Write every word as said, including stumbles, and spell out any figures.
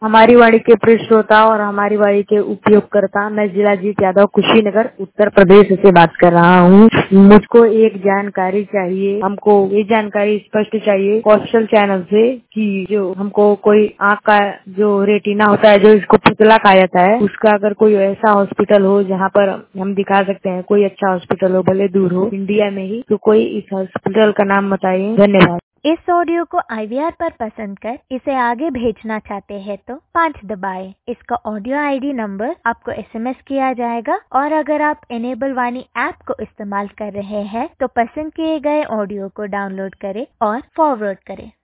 हमारी वाणी के प्रिय श्रोता और हमारी वाणी के उपयोगकर्ता, मैं जिला जीत यादव कुशीनगर उत्तर प्रदेश से बात कर रहा हूँ। मुझको एक जानकारी चाहिए, हमको ये जानकारी स्पष्ट चाहिए कौशल चैनल से कि जो हमको कोई आँख का जो रेटिना होता है, जो इसको पुतला कहा जाता है, उसका अगर कोई ऐसा हॉस्पिटल हो जहाँ पर हम दिखा सकते हैं, कोई अच्छा हॉस्पिटल हो, भले दूर हो, इंडिया में ही, तो कोई इस हॉस्पिटल का नाम बताइए। धन्यवाद। इस ऑडियो को आई वी आर पर पसंद कर इसे आगे भेजना चाहते हैं तो पाँच दबाएं। इसका ऑडियो आई डी नंबर आपको एस एम एस किया जाएगा और अगर आप एनेबल वाणी ऐप को इस्तेमाल कर रहे हैं तो पसंद किए गए ऑडियो को डाउनलोड करें और फॉरवर्ड करें।